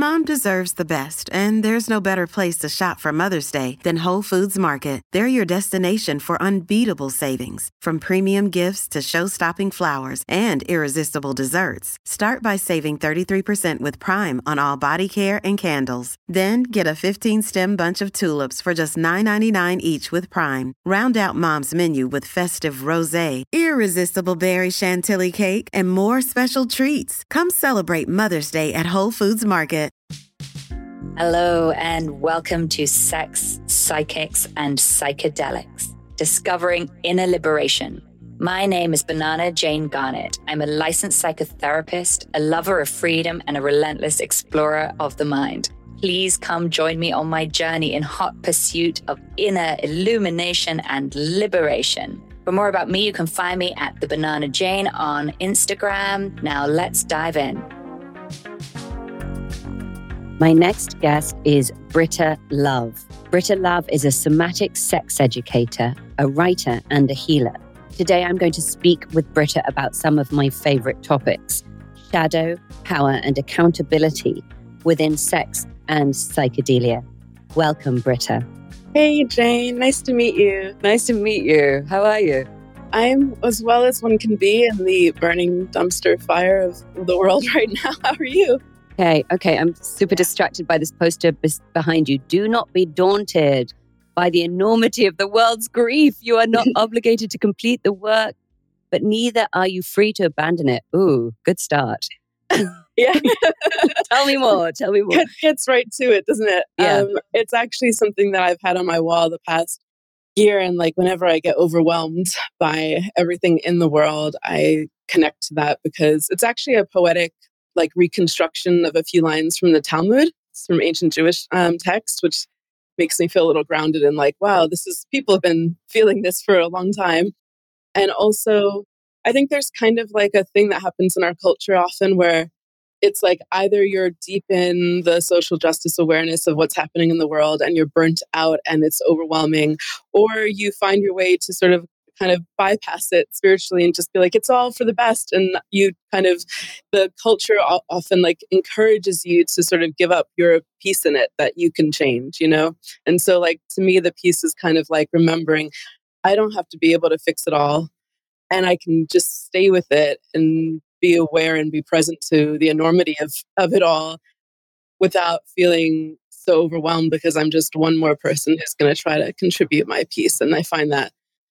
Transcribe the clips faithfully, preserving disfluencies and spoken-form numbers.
Mom deserves the best, and there's no better place to shop for Mother's Day than Whole Foods Market. They're your destination for unbeatable savings, from premium gifts to show-stopping flowers and irresistible desserts. Start by saving thirty-three percent with Prime on all body care and candles. Then get a fifteen-stem bunch of tulips for just nine ninety-nine each with Prime. Round out Mom's menu with festive rosé, irresistible berry chantilly cake, and more special treats. Come celebrate Mother's Day at Whole Foods Market. Hello and welcome to Sex, Psychics and Psychedelics, Discovering Inner Liberation. My name is Banana Jane Garnett. I'm a licensed psychotherapist, a lover of freedom, and a relentless explorer of the mind. Please come join me on my journey in hot pursuit of inner illumination and liberation. For more about me, you can find me at The Banana Jane on Instagram. Now let's dive in. My next guest is Britta Love. Britta Love is a somatic sex educator, a writer, and a healer. Today, I'm going to speak with Britta about some of my favorite topics: shadow, power, and accountability within sex and psychedelia. Welcome, Britta. Hey, Jane. Nice to meet you. Nice to meet you. How are you? I'm as well as one can be in the burning dumpster fire of the world right now. How are you? Okay, okay. I'm super distracted by this poster bes- behind you. Do not be daunted by the enormity of the world's grief. You are not obligated to complete the work, but neither are you free to abandon it. Ooh, good start. Yeah. Tell me more. Tell me more. It gets right to it, doesn't it? Yeah. Um, it's actually something that I've had on my wall the past year. And like whenever I get overwhelmed by everything in the world, I connect to that because it's actually a poetic like reconstruction of a few lines from the Talmud. It's from ancient Jewish um, text, which makes me feel a little grounded and like, wow, this is, people have been feeling this for a long time. And also, I think there's kind of like a thing that happens in our culture often where it's like either you're deep in the social justice awareness of what's happening in the world and you're burnt out and it's overwhelming, or you find your way to sort of kind of bypass it spiritually and just be like, it's all for the best. And you kind of, the culture often like encourages you to sort of give up your piece in it that you can change, you know? And so like, to me, the piece is kind of like remembering, I don't have to be able to fix it all. And I can just stay with it and be aware and be present to the enormity of, of it all without feeling so overwhelmed because I'm just one more person who's going to try to contribute my piece. And I find that,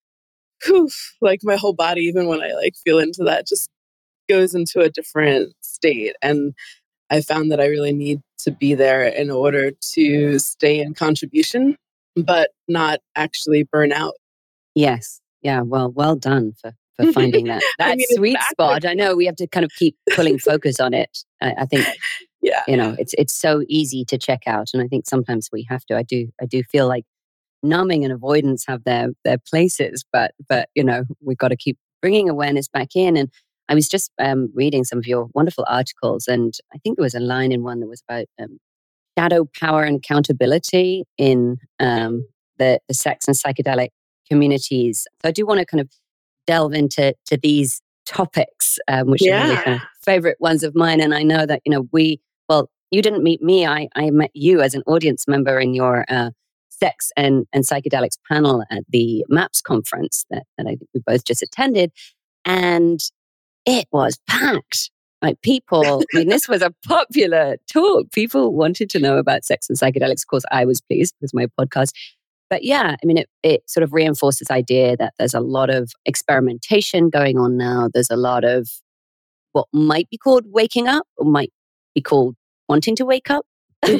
whew, like my whole body, even when I like feel into that, just goes into a different state. And I found that I really need to be there in order to stay in contribution, but not actually burn out. Yes. Yeah. Well, well done for for finding that that I mean, sweet spot. I know we have to kind of keep pulling focus on it. I, I think, yeah, you know, it's it's so easy to check out, and I think sometimes we have to. I do I do feel like numbing and avoidance have their their places, but but you know, we've got to keep bringing awareness back in. And I was just um, reading some of your wonderful articles, and I think there was a line in one that was about um, shadow, power, and accountability in um, the the sex and psychedelic communities. So I do want to kind of delve into to these topics, um, which yeah. are really kind of favorite ones of mine. And I know that, you know, we, well, you didn't meet me. I, I met you as an audience member in your uh, sex and, and psychedelics panel at the MAPS conference that, that I think we both just attended. And it was packed. Like people, I mean, this was a popular talk. People wanted to know about sex and psychedelics. Of course, I was pleased with my podcast. But yeah, I mean, it, it sort of reinforced this idea that there's a lot of experimentation going on now. There's a lot of what might be called waking up or might be called wanting to wake up. um,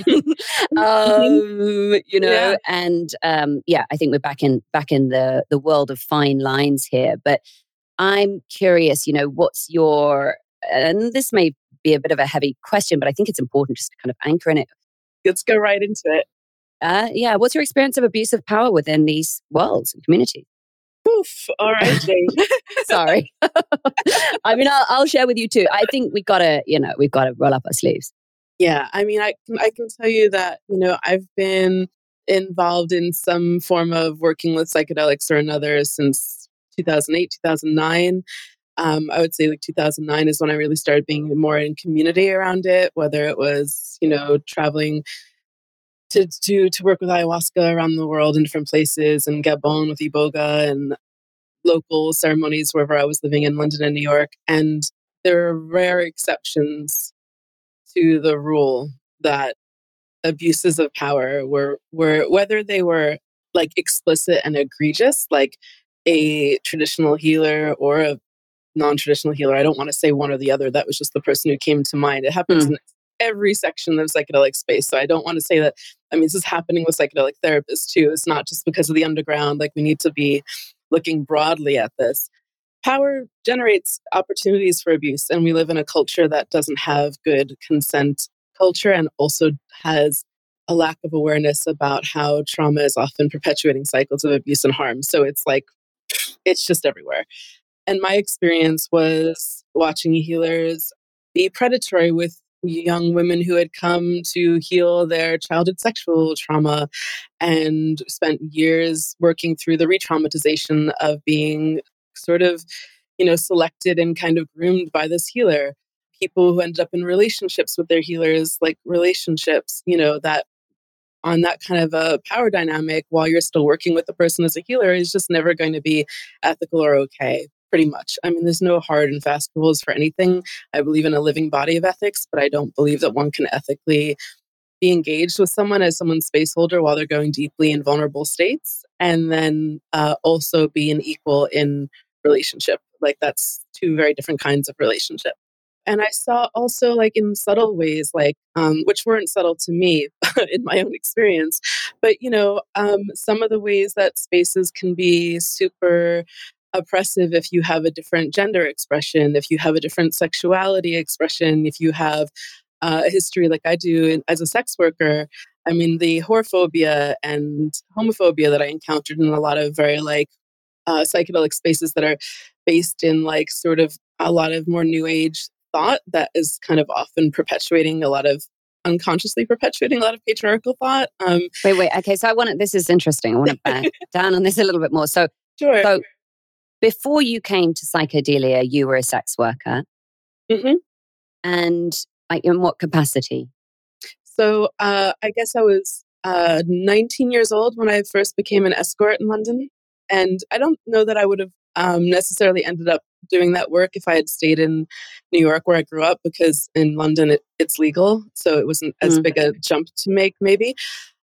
you know, yeah. and um, yeah, I think we're back in back in the, the world of fine lines here. But I'm curious, you know, what's your, and this may be a bit of a heavy question, but I think it's important just to kind of anchor in it. Let's go right into it. Uh, yeah. What's your experience of abuse of power within these worlds and communities? Oof. All right, Jane. Sorry. I mean, I'll, I'll share with you too. I think we've got to, you know, we've got to roll up our sleeves. Yeah. I mean, I can, I can tell you that, you know, I've been involved in some form of working with psychedelics or another since two thousand eight, two thousand nine. Um, I would say like two thousand nine is when I really started being more in community around it, whether it was, you know, traveling to do to work with ayahuasca around the world in different places, and Gabon with Iboga, and local ceremonies wherever I was living in London and New York. And there are rare exceptions to the rule that abuses of power were were whether they were like explicit and egregious, like a traditional healer or a non-traditional healer. I don't want to say one or the other. That was just the person who came to mind. It happens Mm. in every section of psychedelic space. So I don't want to say that, I mean, this is happening with psychedelic therapists too. It's not just because of the underground. Like, we need to be looking broadly at this. Power generates opportunities for abuse, and we live in a culture that doesn't have good consent culture, and also has a lack of awareness about how trauma is often perpetuating cycles of abuse and harm. So it's like, it's just everywhere. And my experience was watching healers be predatory with young women who had come to heal their childhood sexual trauma and spent years working through the re-traumatization of being sort of, you know, selected and kind of groomed by this healer. People who ended up in relationships with their healers, like relationships, you know, that on that kind of a power dynamic while you're still working with the person as a healer is just never going to be ethical or okay, pretty much. I mean, there's no hard and fast rules for anything. I believe in a living body of ethics, but I don't believe that one can ethically be engaged with someone as someone's space holder while they're going deeply in vulnerable states, and then uh, also be an equal in relationship. Like, that's two very different kinds of relationship. And I saw also, like, in subtle ways, like, um, which weren't subtle to me in my own experience, but, you know, um, some of the ways that spaces can be super oppressive if you have a different gender expression, if you have a different sexuality expression, if you have uh, a history like I do in, as a sex worker. I mean, the whorephobia and homophobia that I encountered in a lot of very, like, uh, psychedelic spaces that are based in, like, sort of a lot of more new age thought that is kind of often perpetuating a lot of unconsciously perpetuating a lot of patriarchal thought. Um, Wait, wait. Okay, so I want to. This is interesting. I want to back down on this a little bit more. So, sure. so before you came to psychedelia, you were a sex worker, hmm and like in what capacity? So uh, I guess I was uh, nineteen years old when I first became an escort in London. And I don't know that I would have um, necessarily ended up doing that work if I had stayed in New York where I grew up, because in London it, it's legal. So it wasn't as Mm. big a jump to make, maybe.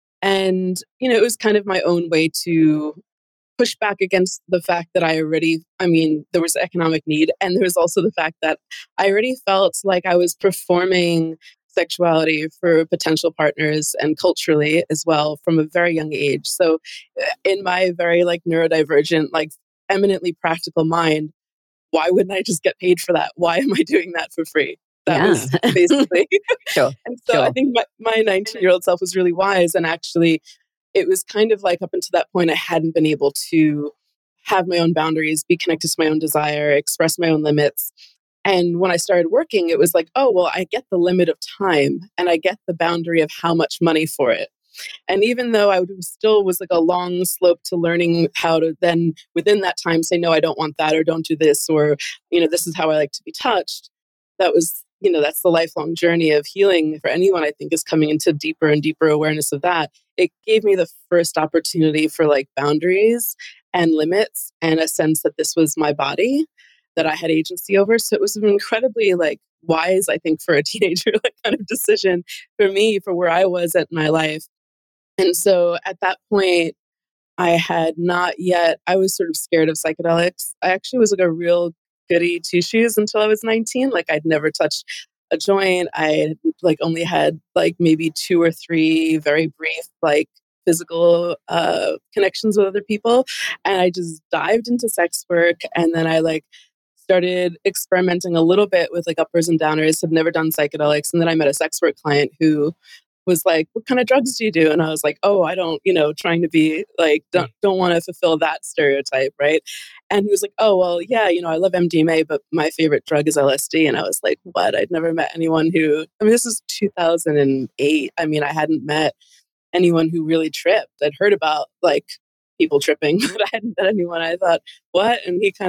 And, you know, it was kind of my own way to push back against the fact that I already, I mean, there was economic need. And there was also the fact that I already felt like I was performing sexuality for potential partners and culturally as well from a very young age. So uh, in my very, like, neurodivergent, like, eminently practical mind, why wouldn't I just get paid for that? Why am I doing that for free? That Yeah. was basically. Sure. And so Sure. I think my, my nineteen year old self was really wise, and actually it was kind of like up until that point, I hadn't been able to have my own boundaries, be connected to my own desire, express my own limits. And when I started working, it was like, oh, well, I get the limit of time and I get the boundary of how much money for it. And even though I would, still was like a long slope to learning how to then within that time say, no, I don't want that, or don't do this, or, you know, this is how I like to be touched. That was, you know, that's the lifelong journey of healing for anyone, I think, is coming into deeper and deeper awareness of that. It gave me the first opportunity for, like, boundaries and limits and a sense that this was my body that I had agency over. So it was an incredibly, like, wise, I think, for a teenager, like, kind of decision for me, for where I was at my life. And so at that point, I had not yet, I was sort of scared of psychedelics. I actually was like a real goody two shoes until I was nineteen. Like, I'd never touched a joint. I like only had like maybe two or three very brief, like, physical uh, connections with other people. And I just dived into sex work. And then I, like, started experimenting a little bit with, like, uppers and downers, have never done psychedelics. And then I met a sex work client who was like, what kind of drugs do you do? And I was like, oh, I don't, you know, trying to be like, don't, don't want to fulfill that stereotype. Right. And he was like, oh, well, yeah, you know, I love M D M A, but my favorite drug is L S D. And I was like, what? I'd never met anyone who, I mean, this is two thousand eight. I mean, I hadn't met anyone who really tripped. I'd heard about, like, people tripping, but I hadn't met anyone. I thought, what? And he kind of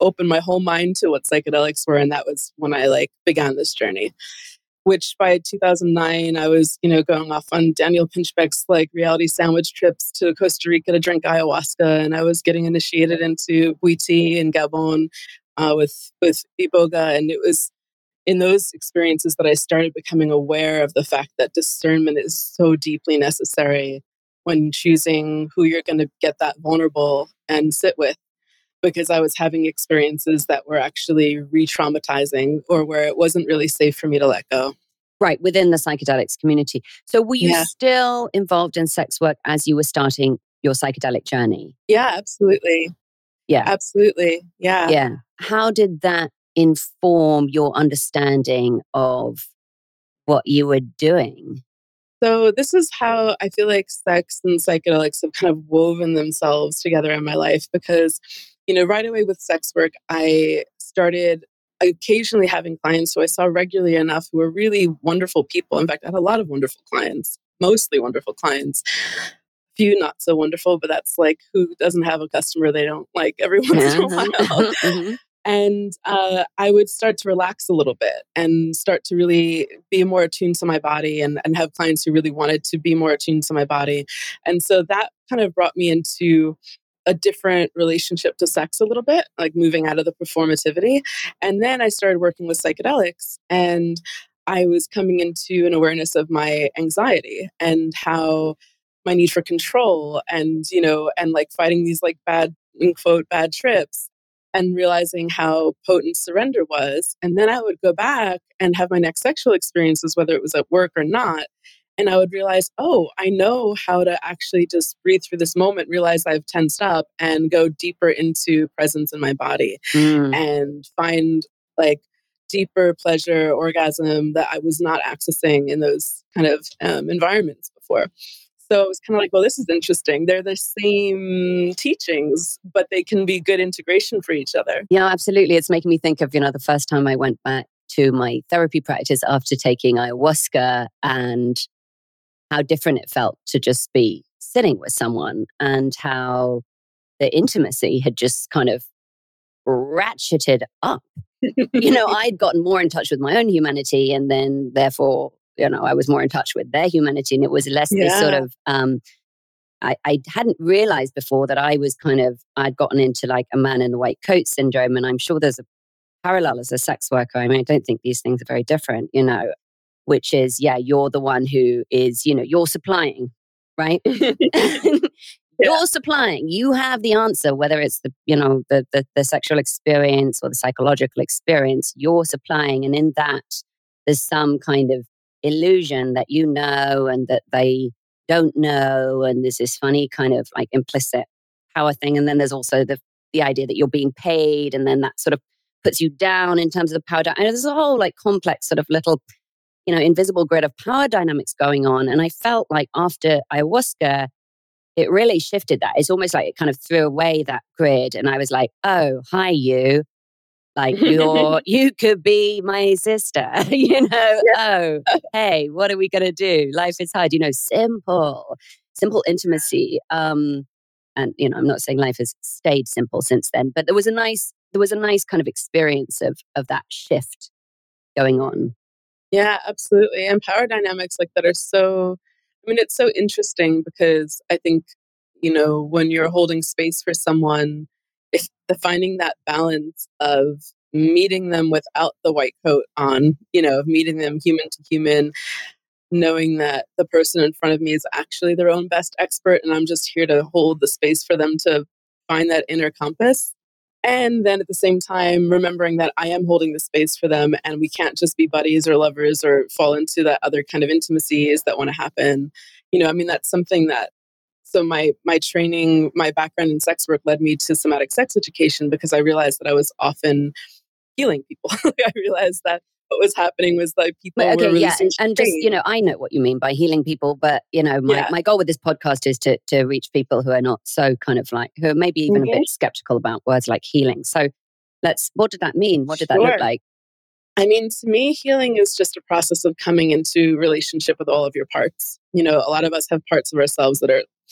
opened my whole mind to what psychedelics were. And that was when I like began this journey, which by two thousand nine, I was, you know, going off on Daniel Pinchbeck's like reality sandwich trips to Costa Rica to drink ayahuasca. And I was getting initiated into Bwiti and Gabon uh, with, with Iboga. And it was in those experiences that I started becoming aware of the fact that discernment is so deeply necessary when choosing who you're going to get that vulnerable and sit with. Because I was having experiences that were actually re-traumatizing or where it wasn't really safe for me to let go. Right, within the psychedelics community. So were you Yeah. still involved in sex work as you were starting your psychedelic journey? Yeah, absolutely. Yeah. Absolutely. Yeah. Yeah. How did that inform your understanding of what you were doing? So this is how I feel like sex and psychedelics have kind of woven themselves together in my life because, you know, right away with sex work, I started occasionally having clients who I saw regularly enough who were really wonderful people. In fact, I had a lot of wonderful clients, mostly wonderful clients. Few not so wonderful, but that's like who doesn't have a customer they don't like every once in a while. Mhm. And uh, I would start to relax a little bit and start to really be more attuned to my body and, and have clients who really wanted to be more attuned to my body. And so that kind of brought me into a different relationship to sex a little bit, like moving out of the performativity. And then I started working with psychedelics and I was coming into an awareness of my anxiety and how my need for control and, you know, and like fighting these like bad, in quote, bad trips and realizing how potent surrender was. And then I would go back and have my next sexual experiences, whether it was at work or not. And I would realize, oh, I know how to actually just breathe through this moment, realize I've tensed up and go deeper into presence in my body Mm. and find like deeper pleasure, orgasm that I was not accessing in those kind of um, environments before. So it was kind of like, well, this is interesting. They're the same teachings, but they can be good integration for each other. Yeah, absolutely. It's making me think of, you know, the first time I went back to my therapy practice after taking ayahuasca and how different it felt to just be sitting with someone and how the intimacy had just kind of ratcheted up. You know, I'd gotten more in touch with my own humanity and then therefore, you know, I was more in touch with their humanity and it was less this sort Yeah. of, um, I, I hadn't realized before that I was kind of, I'd gotten into like a man in the white coat syndrome. And I'm sure there's a parallel as a sex worker. I mean, I don't think these things are very different, you know, which is, yeah, you're the one who is, you know, you're supplying, right? You're supplying. You have the answer, whether it's the, you know, the, the the sexual experience or the psychological experience. You're supplying, and in that, there's some kind of illusion that you know and that they don't know, and there's this funny kind of like implicit power thing. And then there's also the the idea that you're being paid, and then that sort of puts you down in terms of the power. Di- and there's a whole like complex sort of little, you know, invisible grid of power dynamics going on. And I felt like after ayahuasca, it really shifted that. It's almost like it kind of threw away that grid. And I was like, oh, hi, you. Like you're, you could be my sister, you know? Oh, hey, what are we going to do? Life is hard, you know, simple, simple intimacy. Um, and, you know, I'm not saying life has stayed simple since then, but there was a nice, there was a nice kind of experience of, of that shift going on. Yeah, absolutely. And power dynamics like that are so, I mean, it's so interesting because I think, you know, when you're holding space for someone, if the finding that balance of meeting them without the white coat on, you know, of meeting them human to human, knowing that the person in front of me is actually their own best expert and I'm just here to hold the space for them to find that inner compass. And then at the same time, remembering that I am holding the space for them and we can't just be buddies or lovers or fall into that other kind of intimacies that want to happen. You know, I mean, that's something that, so my, my training, my background in sex work led me to somatic sex education because I realized that I was often healing people. I realized that what was happening was like people But, okay, were really yeah, and, and just, you pain. know, I know what you mean by healing people, but, you know, my, Yeah. my goal with this podcast is to to reach people who are not so kind of like, who are maybe even Mhm. a bit skeptical about words like healing. So let's, what did that mean? What did that look Sure. like? I mean, to me, healing is just a process of coming into relationship with all of your parts. You know, a lot of us have parts of ourselves that are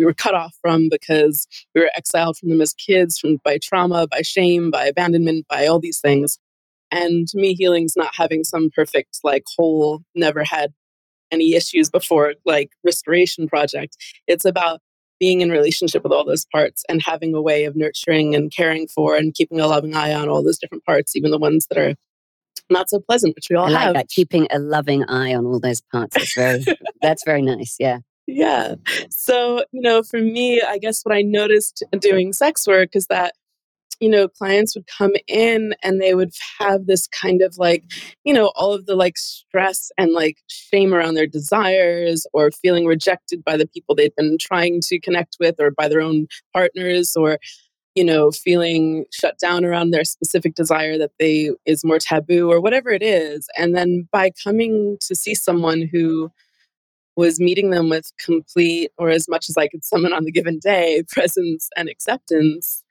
we were cut off from because we were exiled from them as kids, from by trauma, by shame, by abandonment, by all these things. And to me, healing's not having some perfect, like, whole, never had any issues before, like, restoration project. It's about being in relationship with all those parts and having a way of nurturing and caring for and keeping a loving eye on all those different parts, even the ones that are not so pleasant, which we all I like have. that, keeping a loving eye on all those parts. That's very, that's very nice. Yeah. Yeah. So, you know, for me, I guess what I noticed doing sex work is that, you know, clients would come in and they would have this kind of like, you know, all of the like stress and like shame around their desires or feeling rejected by the people they've been trying to connect with or by their own partners, or, you know, feeling shut down around their specific desire that they is more taboo or whatever it is. And then by coming to see someone who was meeting them with complete, or as much as I could summon on the given day, presence and acceptance,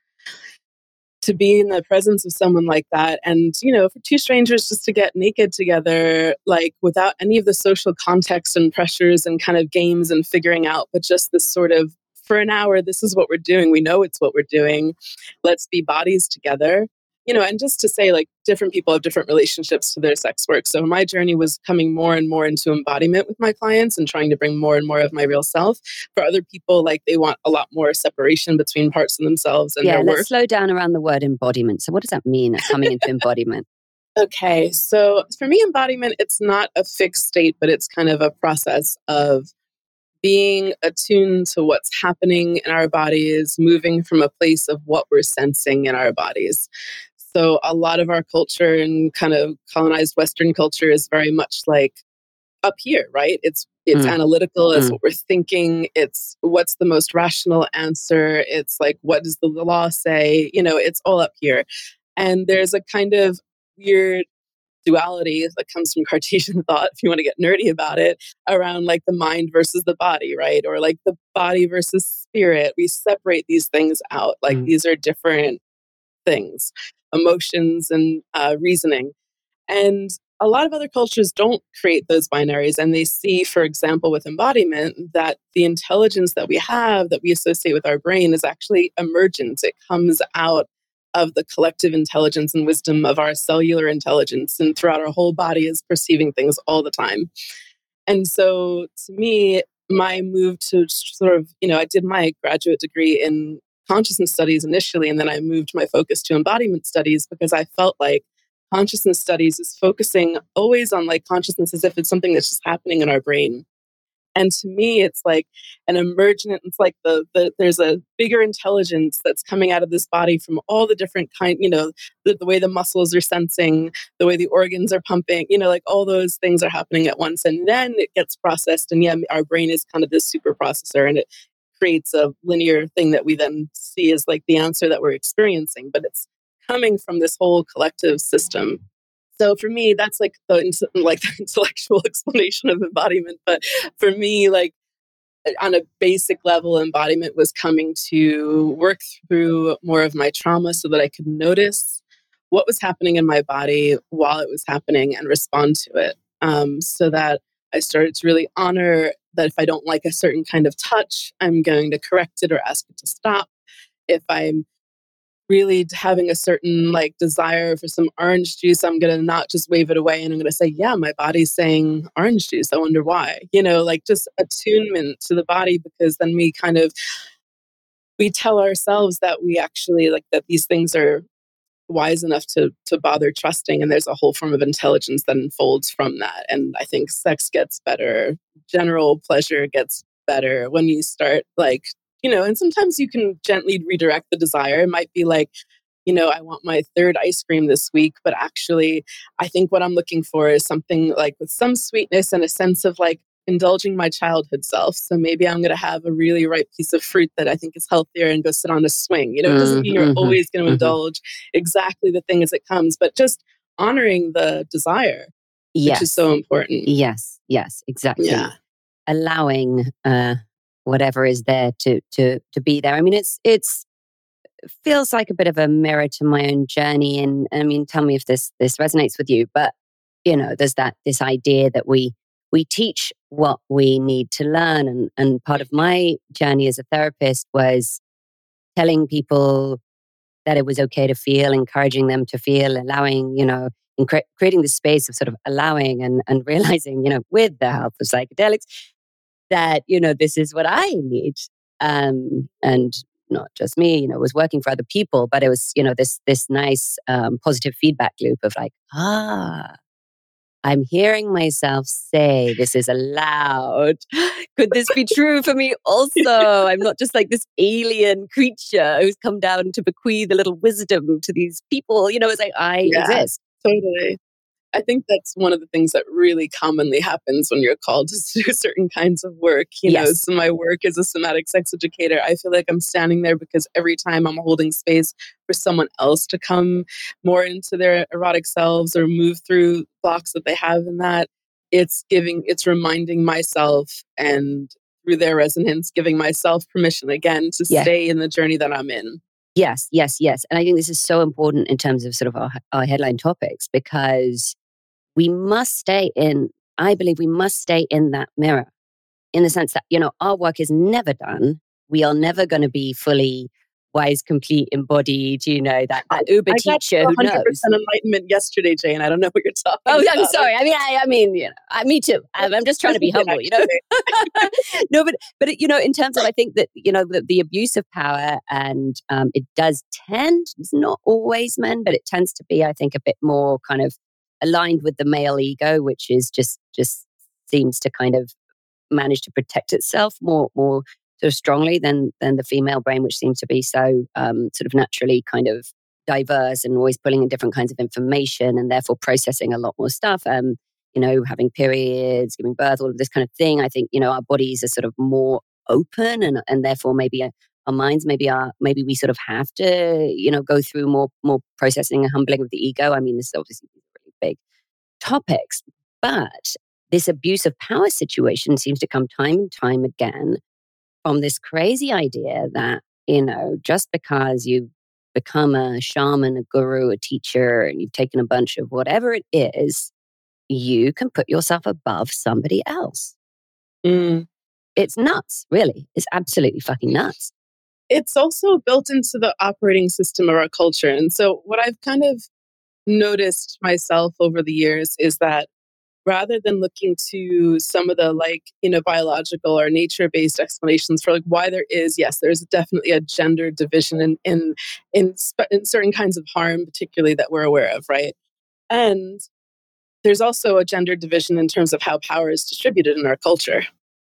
to be in the presence of someone like that. And, you know, for two strangers just to get naked together, like without any of the social context and pressures and kind of games and figuring out, but just this sort of, for an hour, this is what we're doing. We know it's what we're doing. Let's be bodies together. You know, and just to say, like, different people have different relationships to their sex work. So my journey was coming more and more into embodiment with my clients and trying to bring more and more of my real self. For other people, like, they want a lot more separation between parts of themselves and yeah, their let's work. slow down around the word embodiment. So what does that mean, coming into embodiment? Okay, so for me, embodiment, it's not a fixed state, but it's kind of a process of being attuned to what's happening in our bodies, moving from a place of what we're sensing in our bodies. So a lot of our culture and kind of colonized Western culture is very much like up here, right? It's it's Mm. analytical, it's Mm. what we're thinking, it's what's the most rational answer, it's like, what does the law say? You know, it's all up here. And there's a kind of weird duality that comes from Cartesian thought, if you want to get nerdy about it, around like the mind versus the body, right? Or like the body versus spirit. We separate these things out. Like Mm. these are different things, emotions and uh, reasoning. And a lot of other cultures don't create those binaries. And they see, for example, with embodiment, that the intelligence that we have, that we associate with our brain, is actually emergent. It comes out of the collective intelligence and wisdom of our cellular intelligence, and throughout our whole body is perceiving things all the time. And so to me, my move to sort of, you know, I did my graduate degree in consciousness studies initially, and then I moved my focus to embodiment studies because I felt like consciousness studies is focusing always on like consciousness as if it's something that's just happening in our brain. And to me, it's like an emergent, it's like the, the there's a bigger intelligence that's coming out of this body from all the different kind, you know, the, the way the muscles are sensing, the way the organs are pumping, you know, like all those things are happening at once. And then it gets processed. And yeah, our brain is kind of this super processor, and it creates a linear thing that we then see as like the answer that we're experiencing. But it's coming from this whole collective system. So for me, that's like the like the intellectual explanation of embodiment. But for me, like on a basic level, embodiment was coming to work through more of my trauma so that I could notice what was happening in my body while it was happening and respond to it. Um, so that I started to really honor that if I don't like a certain kind of touch, I'm going to correct it or ask it to stop. If I'm really having a certain like desire for some orange juice, I'm going to not just wave it away, and I'm going to say, yeah, my body's saying orange juice. I wonder why, you know, like just attunement to the body, because then we kind of, we tell ourselves that we actually like that these things are wise enough to to bother trusting, and there's a whole form of intelligence that unfolds from that. And I think sex gets better, general pleasure gets better when you start like, you know, and sometimes you can gently redirect the desire. It might be like, you know, I want my third ice cream this week, but actually I think what I'm looking for is something like with some sweetness and a sense of like indulging my childhood self. So maybe I'm going to have a really ripe piece of fruit that I think is healthier and go sit on a swing. You know, it doesn't mean you're Mm-hmm, always going to mm-hmm. indulge exactly the thing as it comes, but just honoring the desire, Yes. which is so important. Yes, yes, exactly. Yeah. Allowing uh, whatever is there to to to be there. I mean, it's it's feels like a bit of a mirror to my own journey. And I mean, tell me if this this resonates with you. But you know, there's that this idea that we we teach what we need to learn. And, and part of my journey as a therapist was telling people that it was okay to feel, encouraging them to feel, allowing, you know, and cre- creating the space of sort of allowing and, and realizing, you know, with the help of psychedelics, that, you know, this is what I need. Um, and not just me, you know, it was working for other people, but it was, you know, this, this nice um, positive feedback loop of like, ah, I'm hearing myself say this is allowed. Could this be true for me also? I'm not just like this alien creature who's come down to bequeath a little wisdom to these people. You know, it's like I Yeah, exist. totally. I think that's one of the things that really commonly happens when you're called to do certain kinds of work. You know, Yes. so my work as a somatic sex educator, I feel like I'm standing there because every time I'm holding space for someone else to come more into their erotic selves or move through blocks that they have in that, it's giving, it's reminding myself and through their resonance, giving myself permission again to Yeah. stay in the journey that I'm in. Yes, yes, yes. And I think this is so important in terms of sort of our, our headline topics, because we must stay in, I believe we must stay in that mirror, in the sense that, you know, our work is never done. We are never going to be fully wise, complete, embodied, you know, that, that Uber I got teacher who one hundred knows. percent enlightenment yesterday, Jane. I don't know what you're talking Oh, about. I'm sorry. I mean, I, I mean, you know, I, me too. I'm, I'm just trying to be humble, you know. No, but but you know, in terms of, I think that, you know, the, the abuse of power, and um, it does tend, it's not always men, but it tends to be, I think, a bit more kind of aligned with the male ego, which is just just seems to kind of manage to protect itself more more sort of strongly than than the female brain, which seems to be so um, sort of naturally kind of diverse and always pulling in different kinds of information and therefore processing a lot more stuff. Um, you know, having periods, giving birth, all of this kind of thing. I think, you know, our bodies are sort of more open, and and therefore maybe uh, our minds, maybe our maybe we sort of have to, you know, go through more more processing and humbling of the ego. I mean, this is obviously really big topics, but this abuse of power situation seems to come time and time again from this crazy idea that, you know, just because you become a shaman, a guru, a teacher, and you've taken a bunch of whatever it is, you can put yourself above somebody else. Mm. It's nuts, really. It's absolutely fucking nuts. It's also built into the operating system of our culture. And so, what I've kind of noticed myself over the years is that rather than looking to some of the, like, you know, biological or nature based explanations for like why there is, yes, there's definitely a gender division in, in, in, sp- in certain kinds of harm, particularly that we're aware of, right? And there's also a gender division in terms of how power is distributed in our culture.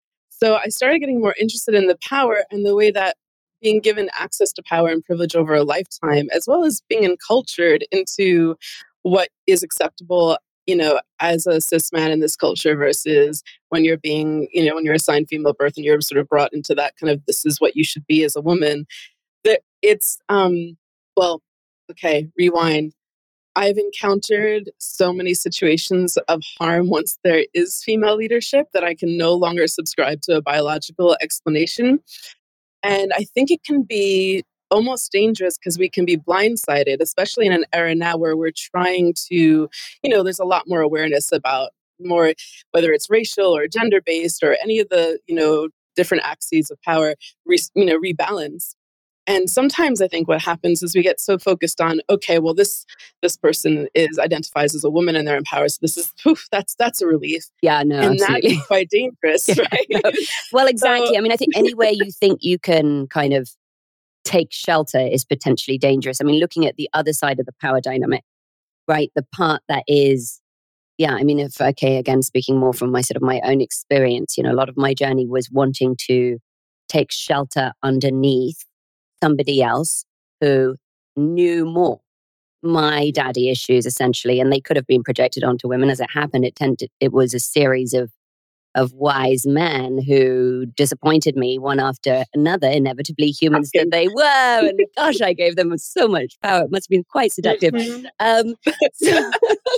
So I started getting more interested in the power and the way that being given access to power and privilege over a lifetime, as well as being encultured into what is acceptable, you know, as a cis man in this culture versus when you're being, you know, when you're assigned female birth and you're sort of brought into that kind of, this is what you should be as a woman. That it's, um, well, okay, rewind. I've encountered so many situations of harm once there is female leadership that I can no longer subscribe to a biological explanation. And I think it can be almost dangerous because we can be blindsided, especially in an era now where we're trying to, you know, there's a lot more awareness about more, whether it's racial or gender based or any of the, you know, different axes of power, re, you know, rebalance. And sometimes I think what happens is we get so focused on, okay, well, this this person is identifies as a woman and they're empowered. So this is, poof, that's that's a relief. Yeah, no, And that absolutely. is quite dangerous, Yeah, right? no. Well, exactly. So, I mean, I think anywhere you think you can kind of take shelter is potentially dangerous. I mean, looking at the other side of the power dynamic, right? The part that is, yeah, I mean, if, okay, again, speaking more from my sort of my own experience, you know, a lot of my journey was wanting to take shelter underneath somebody else who knew more. My daddy issues, essentially, and they could have been projected onto women. As it happened, it tended, it was a series of of wise men who disappointed me one after another, inevitably humans okay. that they were. And gosh, I gave them so much power. It must have been quite seductive. Mhm. Um, so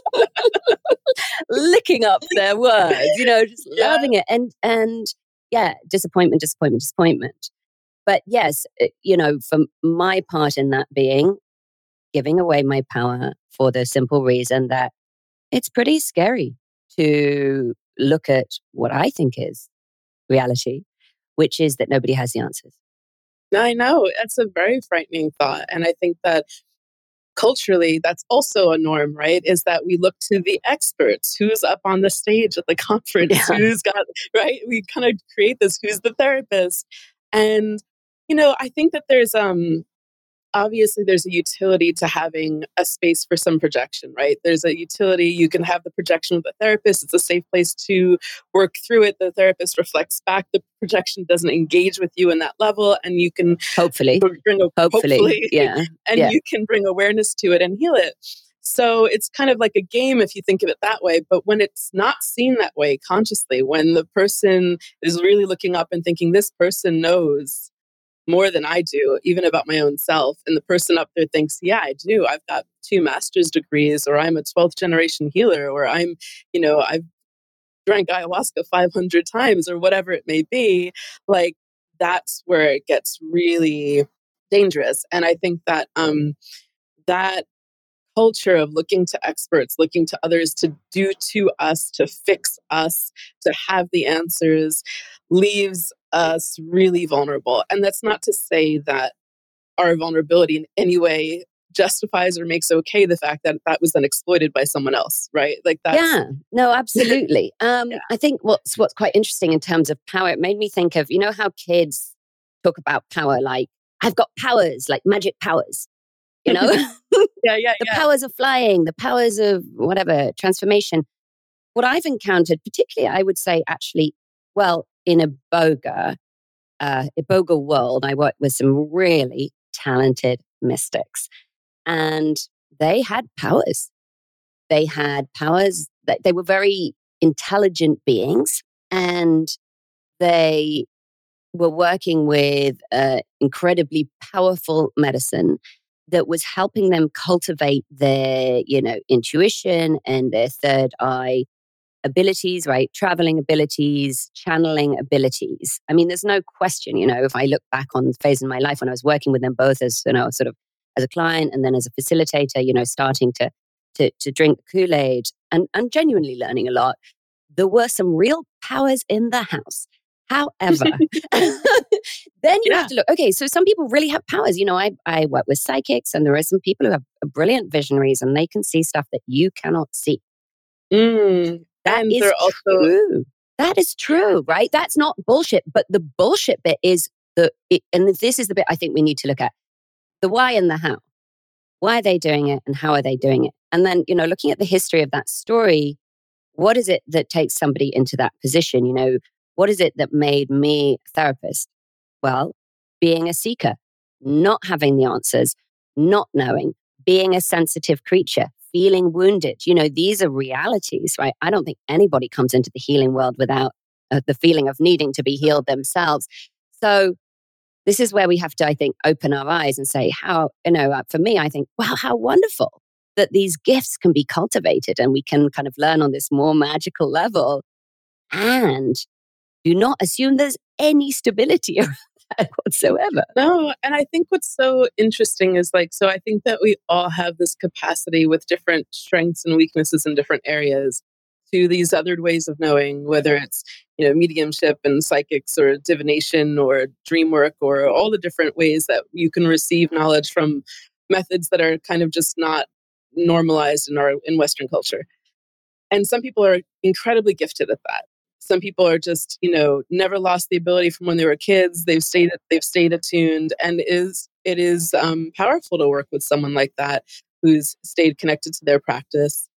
licking up their words, you know, just Yeah. loving it. And, and yeah, disappointment, disappointment, disappointment. But yes, it- you know, from my part in that being, giving away my power for the simple reason that it's pretty scary to look at what I think is reality, which is that nobody has the answers. I know. That's a very frightening thought. And I think that culturally, that's also a norm, right? Is that we look to the experts, who's up on the stage at the conference, Yeah. who's got, right? We kind of create this, who's the therapist. And, you know, I think that there's, um, obviously there's a utility to having a space for some projection, right? There's a utility. You can have the projection with the therapist. It's a safe place to work through it. The therapist reflects back. The projection doesn't engage with you in that level. And you can hopefully, bring a, hopefully, hopefully yeah. and yeah. you can bring awareness to it and heal it. So it's kind of like a game if you think of it that way. But when it's not seen that way consciously, when the person is really looking up and thinking, this person knows more than I do, even about my own self. And the person up there thinks, yeah, I do. I've got two master's degrees, or I'm a twelfth generation healer, or I'm, you know, I've drank ayahuasca five hundred times, or whatever it may be. Like, that's where it gets really dangerous. And I think that um, that culture of looking to experts, looking to others to do to us, to fix us, to have the answers, leaves us really vulnerable. And that's not to say that our vulnerability in any way justifies or makes okay the fact that that was then exploited by someone else, right? Like that's yeah, no, absolutely. Um, Yeah. I think what's what's quite interesting in terms of power, it made me think of, you know, how kids talk about power like, I've got powers, like magic powers, you know? yeah, yeah, The yeah. powers of flying, the powers of whatever, transformation. What I've encountered, particularly, I would say actually, well, in Iboga, uh, Iboga world, I worked with some really talented mystics, and they had powers. They had powers that they were very intelligent beings, and they were working with uh, incredibly powerful medicine that was helping them cultivate their, you know, intuition and their third eye abilities, right? Traveling abilities, channeling abilities. I mean, there's no question, you know, if I look back on the phase in my life when I was working with them both as, you know, sort of as a client and then as a facilitator, you know, starting to to, to drink the Kool-Aid and, and genuinely learning a lot, there were some real powers in the house. However, then you Yeah. have to look, okay, so some people really have powers. You know, I, I work with psychics, and there are some people who have brilliant visionaries and they can see stuff that you cannot see. Mm. That And is they're also true. That is true, right? That's not bullshit. But the bullshit bit is the, it, and this is the bit I think we need to look at, the why and the how. Why are they doing it and how are they doing it? And then, you know, looking at the history of that story, what is it that takes somebody into that position? You know, what is it that made me a therapist? Well, being a seeker, not having the answers, not knowing, being a sensitive creature, feeling wounded. You know, these are realities, right? I don't think anybody comes into the healing world without uh, the feeling of needing to be healed themselves. So this is where we have to, I think, open our eyes and say, how, you know, uh, for me, I think, wow, how wonderful that these gifts can be cultivated and we can kind of learn on this more magical level. And do not assume there's any stability around that whatsoever. No, and I think what's so interesting is like, so I think that we all have this capacity with different strengths and weaknesses in different areas to these other ways of knowing, whether it's, you know, mediumship and psychics or divination or dream work or all the different ways that you can receive knowledge from methods that are kind of just not normalized in our in Western culture. And some people are incredibly gifted at that. Some people are just, you know, never lost the ability from when they were kids. They've stayed, they've stayed attuned, and it is it is um, powerful to work with someone like that who's stayed connected to their practice.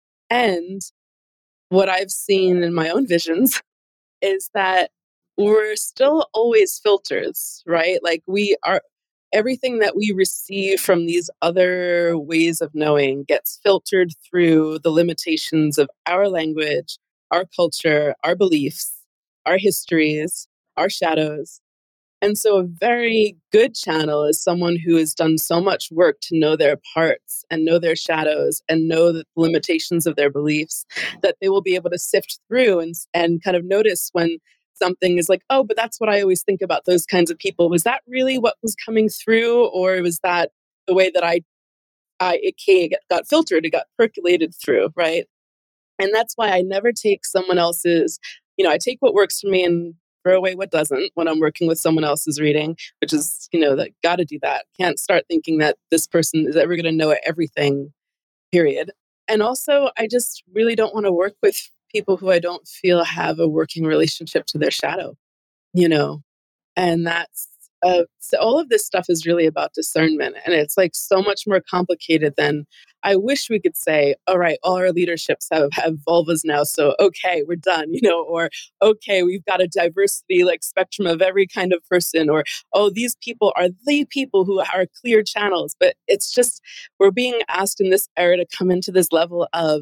And what I've seen in my own visions is that we're still always filters, right? Like we are, everything that we receive from these other ways of knowing gets filtered through the limitations of our language, our culture, our beliefs, our histories, our shadows. And so a very good channel is someone who has done so much work to know their parts and know their shadows and know the limitations of their beliefs that they will be able to sift through and, and kind of notice when something is like, oh, but that's what I always think about those kinds of people. Was that really what was coming through? Or was that the way that I, I it came, it got filtered, it got percolated through, right? And that's why I never take someone else's, you know, I take what works for me and throw away what doesn't when I'm working with someone else's reading, which is, you know, that got to do that. Can't start thinking that this person is ever going to know everything, period. And also, I just really don't want to work with people who I don't feel have a working relationship to their shadow, you know, and that's uh, so all of this stuff is really about discernment. And it's like so much more complicated than I wish we could say, all right, all our leaderships have, have vulvas now. So, okay, we're done, you know, or okay, we've got a diversity like spectrum of every kind of person, or oh, these people are the people who are clear channels. But it's just, we're being asked in this era to come into this level of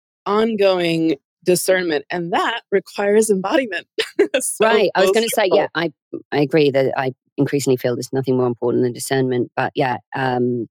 ongoing discernment, and that requires embodiment. So Right. I was both going to say, people. yeah, I I agree that I increasingly feel there's nothing more important than discernment. But yeah, um,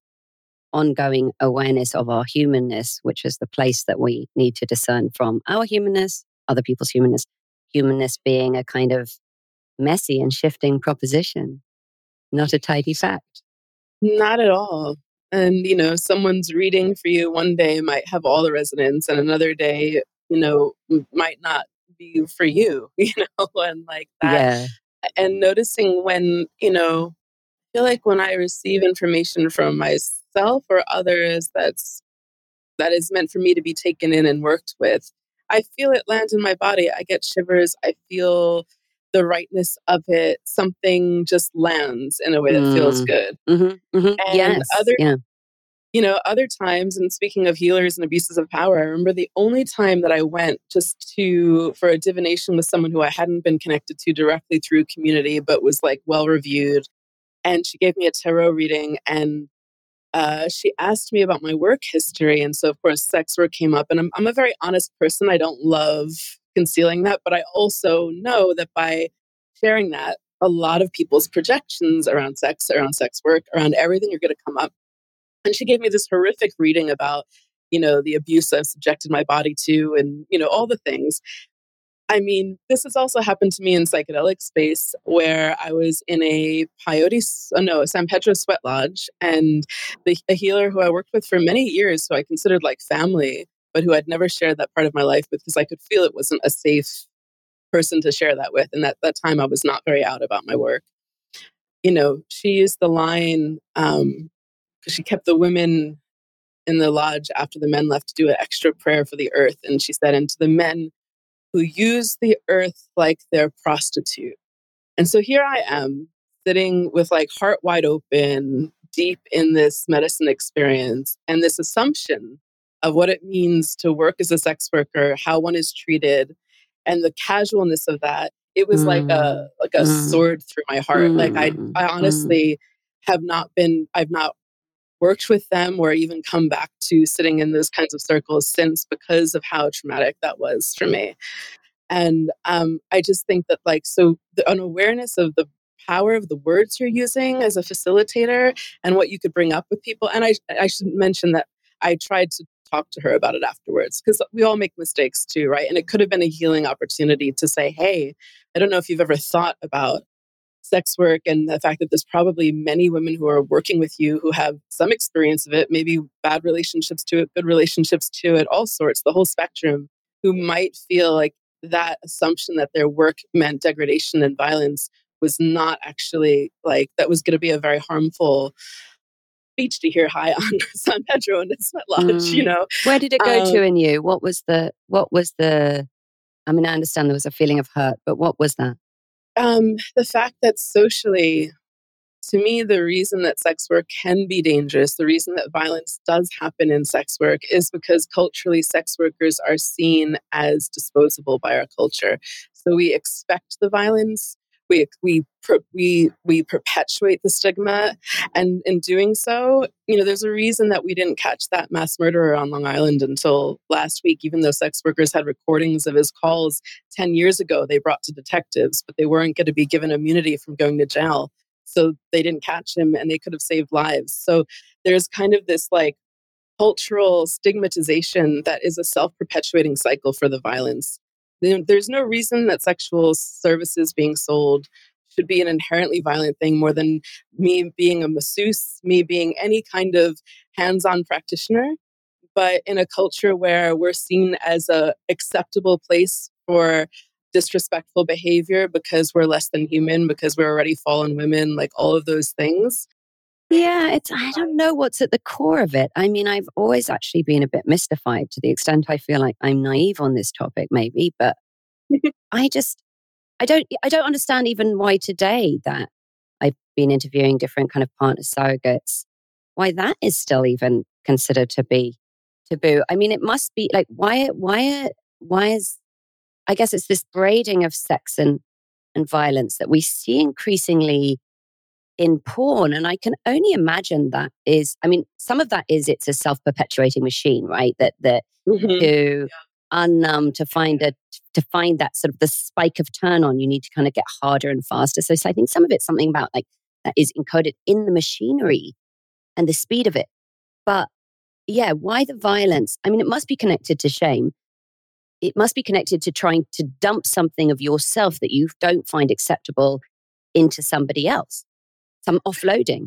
ongoing awareness of our humanness, which is the place that we need to discern from our humanness, other people's humanness, humanness being a kind of messy and shifting proposition, not a tidy fact. Not at all. And, you know, someone's reading for you one day might have all the resonance, and another day, you know, m- might not be for you, you know, and like that. Yeah. And noticing when, you know, I feel like when I receive information from myself or others that's that is meant for me to be taken in and worked with, I feel it land in my body. I get shivers. I feel the rightness of it. Something just lands in a way that feels Mm. good. Mm-hmm, mm-hmm. And Yes. other Yeah. you know, other times, and speaking of healers and abuses of power, I remember the only time that I went just to for a divination with someone who I hadn't been connected to directly through community, but was like well reviewed. And she gave me a tarot reading, and uh, she asked me about my work history. And so, of course, sex work came up. And I'm, I'm a very honest person. I don't love concealing that, but I also know that by sharing that, a lot of people's projections around sex, around sex work, around everything are going to come up. And she gave me this horrific reading about, you know, the abuse I've subjected my body to and, you know, all the things. I mean, this has also happened to me in psychedelic space where I was in a peyote, oh no, a San Pedro sweat lodge, and the, a healer who I worked with for many years, who I considered like family, but who I'd never shared that part of my life with because I could feel it wasn't a safe person to share that with. And at that time, I was not very out about my work. You know, she used the line, um, because she kept the women in the lodge after the men left to do an extra prayer for the earth. And she said, and to the men who use the earth like their prostitute. And so here I am sitting with like heart wide open, deep in this medicine experience and this assumption of what it means to work as a sex worker, how one is treated, and the casualness of that. It was like a Mm, like a mm, sword through my heart. Like I mm, I mm. honestly have not been I've not worked with them or even come back to sitting in those kinds of circles since because of how traumatic that was for me. And um, I just think that, like, so the, an awareness of the power of the words you're using as a facilitator and what you could bring up with people. And I, I should mention that I tried to talk to her about it afterwards because we all make mistakes too, right? And it could have been a healing opportunity to say, hey, I don't know if you've ever thought about sex work and the fact that there's probably many women who are working with you who have some experience of it, maybe bad relationships to it, good relationships to it, all sorts, the whole spectrum, who might feel like that assumption that their work meant degradation and violence was not actually like that was going to be a very harmful speech to hear high on San Pedro and Sweat Lodge, you Mm. know. Where did it go Um, to in you? What was the, what was the, I mean, I understand there was a feeling of hurt, but what was that? um, the fact that socially, to me, the reason that sex work can be dangerous, the reason that violence does happen in sex work is because culturally sex workers are seen as disposable by our culture. So we expect the violence, we we we we perpetuate the stigma, and in doing so, you know, there's a reason that we didn't catch that mass murderer on Long Island until last week, even though sex workers had recordings of his calls ten years ago they brought to detectives, but they weren't going to be given immunity from going to jail. So they didn't catch him and they could have saved lives. So there's kind of this like cultural stigmatization that is a self perpetuating cycle for the violence. There's no reason that sexual services being sold should be an inherently violent thing more than me being a masseuse, me being any kind of hands on practitioner. but in a culture where we're seen as a acceptable place for disrespectful behavior because we're less than human, because we're already fallen women, like all of those things. Yeah, it's I don't know what's at the core of it. I mean, I've always actually been a bit mystified to the extent I feel like I'm naive on this topic, maybe, but I just I don't I don't understand even why today that I've been interviewing different kind of partner surrogates, why that is still even considered to be taboo. I mean, it must be like why why why is I guess it's this braiding of sex and and violence that we see increasingly in porn. And I can only imagine that is, I mean, some of that is it's a self-perpetuating machine, right? That that Mm-hmm. to unnumb, to find a to find that sort of the spike of turn on, you need to kind of get harder and faster. So, so I think some of it's something about like that is encoded in the machinery and the speed of it. But yeah, why the violence? I mean, it must be connected to shame. It must be connected to trying to dump something of yourself that you don't find acceptable into somebody else. Some offloading.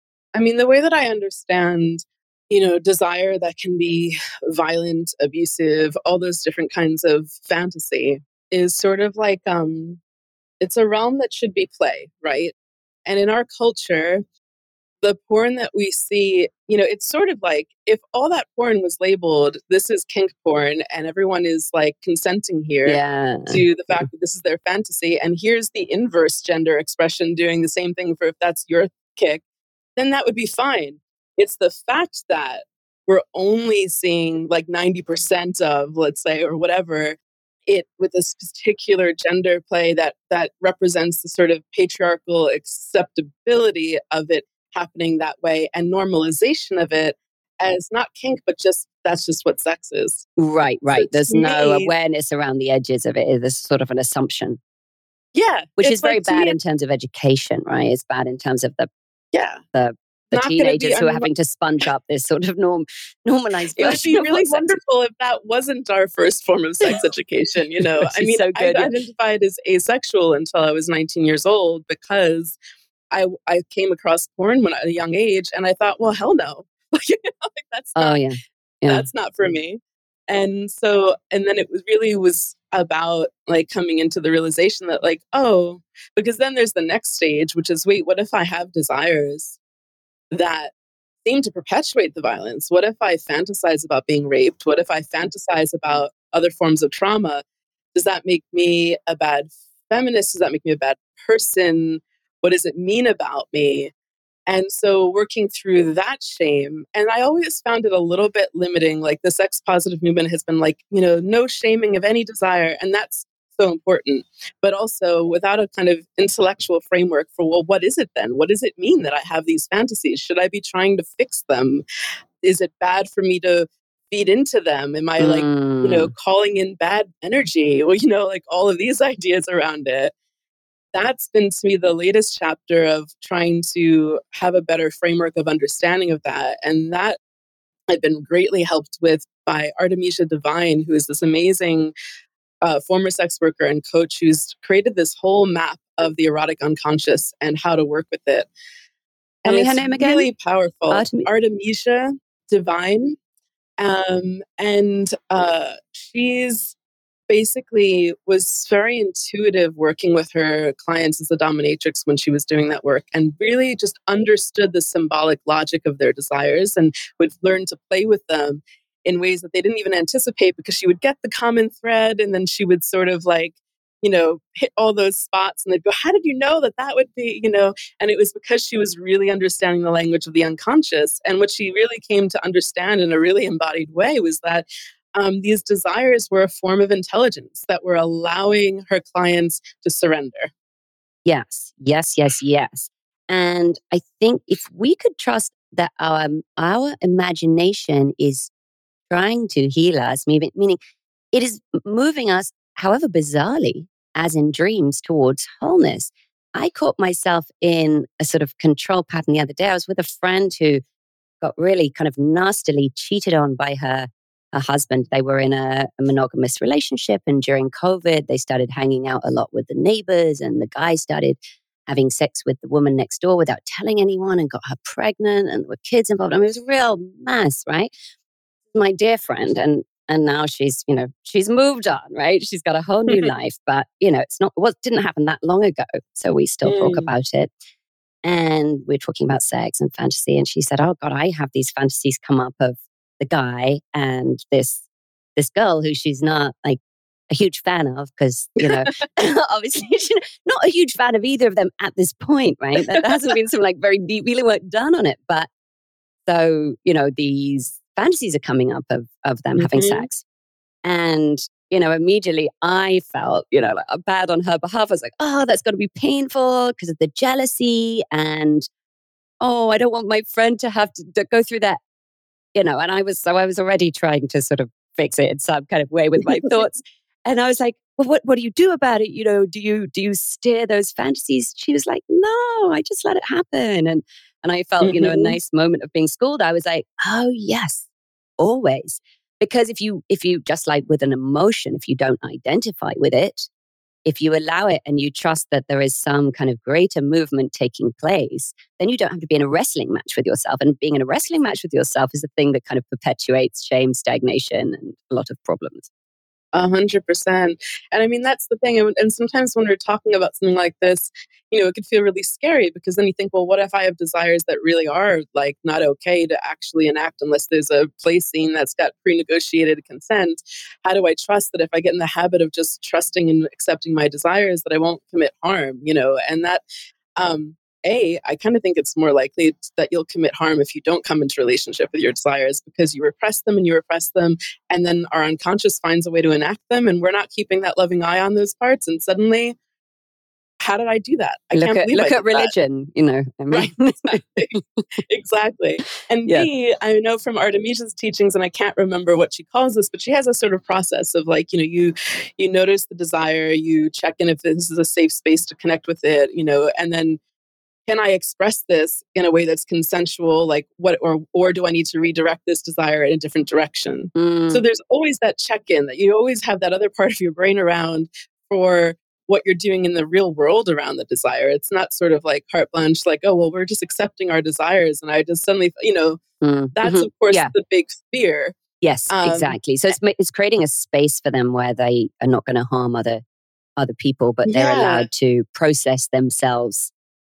I mean, the way that I understand, you know, desire that can be violent, abusive, all those different kinds of fantasy is sort of like um it's a realm that should be play, right? And in our culture, the porn that we see, you know, it's sort of like if all that porn was labeled, this is kink porn, and everyone is like consenting here Yeah. to the fact that this is their fantasy, and here's the inverse gender expression doing the same thing for if that's your kick, then that would be fine. It's the fact that we're only seeing like ninety percent of, let's say, or whatever, it with this particular gender play that that represents the sort of patriarchal acceptability of it happening that way and normalization of it as not kink, but just that's just what sex is. Right, right. So There's to no me, awareness around the edges of it. There's sort of an assumption, yeah, which is it's very like to bad me, in terms of education, right? It's bad in terms of the yeah, the the not going to be. teenagers I who are mean, having to sponge up this sort of norm normalized it would version be of really what sex is. wonderful if that wasn't our first form of sex education. You know, Which I is mean, so I good. Yeah. identified as asexual until I was nineteen years old because I I came across porn when at a young age, and I thought, well, hell no, like, you know, like that's Oh not yeah, yeah. that's not for me. And so, and then it was really was about like coming into the realization that like, oh, because then there's the next stage, which is, wait, what if I have desires that seem to perpetuate the violence? What if I fantasize about being raped? What if I fantasize about other forms of trauma? Does that make me a bad feminist? Does that make me a bad person? What does it mean about me? And so working through that shame, and I always found it a little bit limiting. Like the sex positive movement has been like, you know, no shaming of any desire. And that's so important. But also without a kind of intellectual framework for, well, what is it then? What does it mean that I have these fantasies? Should I be trying to fix them? Is it bad for me to feed into them? Am I like, you know, Mm. calling in bad energy? Well, you know, like all of these ideas around it. That's been to me the latest chapter of trying to have a better framework of understanding of that. And that I've been greatly helped with by Artemisia Devine, who is this amazing uh, former sex worker and coach who's created this whole map of the erotic unconscious and how to work with it. Tell And me her it's name again. really powerful. Artemi- Artemisia Devine. Um, and uh, she's basically was very intuitive working with her clients as a dominatrix when she was doing that work, and really just understood the symbolic logic of their desires and would learn to play with them in ways that they didn't even anticipate, because she would get the common thread and then she would sort of like, you know, hit all those spots and they'd go, how did you know that that would be, you know? And it was because she was really understanding the language of the unconscious. And what she really came to understand in a really embodied way was that Um, these desires were a form of intelligence that were allowing her clients to surrender. Yes, yes, yes, yes. And I think if we could trust that our our imagination is trying to heal us, meaning, meaning it is moving us, however bizarrely, as in dreams, towards wholeness. I caught myself in a sort of control pattern the other day. I was with a friend who got really kind of nastily cheated on by her, her husband. They were in a, a monogamous relationship, and during COVID, they started hanging out a lot with the neighbors, and the guy started having sex with the woman next door without telling anyone and got her pregnant, and there were kids involved. I mean, it was a real mess, right? my dear friend, and and now she's, you know, she's moved on, right? She's got a whole new life, but you know, it's not what didn't happen that long ago. So we still talk Mm. about it. And we're talking about sex and fantasy. And she said, oh God, I have these fantasies come up of the guy and this this girl who she's not like a huge fan of, because, you know, obviously she's not a huge fan of either of them at this point, right? There hasn't been some like very deep healing work done on it. But so, you know, these fantasies are coming up of of them having Mhm. sex. And, you know, immediately I felt, you know, like bad on her behalf. I was like, oh, that's got to be painful because of the jealousy. And, oh, I don't want my friend to have to, to go through that, you know. And I was, so I was already trying to sort of fix it in some kind of way with my thoughts. And I was like, well, what, what do you do about it? You know, do you, do you steer those fantasies? She was like, no, I just let it happen. And, and I felt, you know, a Mhm. nice moment of being schooled. I was like, oh yes, always. Because if you, if you just like with an emotion, if you don't identify with it, if you allow it and you trust that there is some kind of greater movement taking place, then you don't have to be in a wrestling match with yourself. And being in a wrestling match with yourself is the thing that kind of perpetuates shame, stagnation, and a lot of problems. A hundred percent. And I mean, that's the thing. And, and sometimes when we're talking about something like this, you know, it could feel really scary because then you think, well, what if I have desires that really are like not okay to actually enact unless there's a play scene that's got pre-negotiated consent? How do I trust that if I get in the habit of just trusting and accepting my desires that I won't commit harm, you know? And that, um, a, I kind of think it's more likely that you'll commit harm if you don't come into relationship with your desires because you repress them and you repress them, and then our unconscious finds a way to enact them, and we're not keeping that loving eye on those parts. And suddenly, how did I do that? I Look can't at believe I look did at that. religion, you know. I Right? mean, Exactly. Exactly. And yeah. B, I know from Artemisia's teachings, and I can't remember what she calls this, but she has a sort of process of like, you know, you you notice the desire, you check in if this is a safe space to connect with it, you know, and then can I express this in a way that's consensual? Like what, or, or do I need to redirect this desire in a different direction? So Mm, there's always that check-in that you always have that other part of your brain around for what you're doing in the real world around the desire. It's not sort of like carte blanche, like, oh, well, we're just accepting our desires. And I just suddenly, you know, mm, that's mhm. of course Yeah. the big fear. Yes, Um, exactly. So it's ma- it's creating a space for them where they are not going to harm other other people, but they're yeah, allowed to process themselves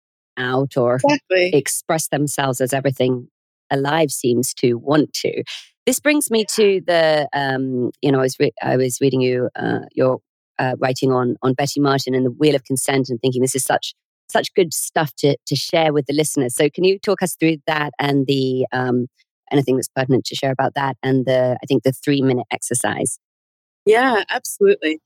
out or exactly. express themselves as everything alive seems to want to. This brings me to the, um, you know, I was re- I was reading you uh, your uh, writing on on Betty Martin and the Wheel of Consent, and thinking this is such such good stuff to to share with the listeners. So, can you talk us through that and the um, anything that's pertinent to share about that and the I think the three minute exercise? Yeah, absolutely.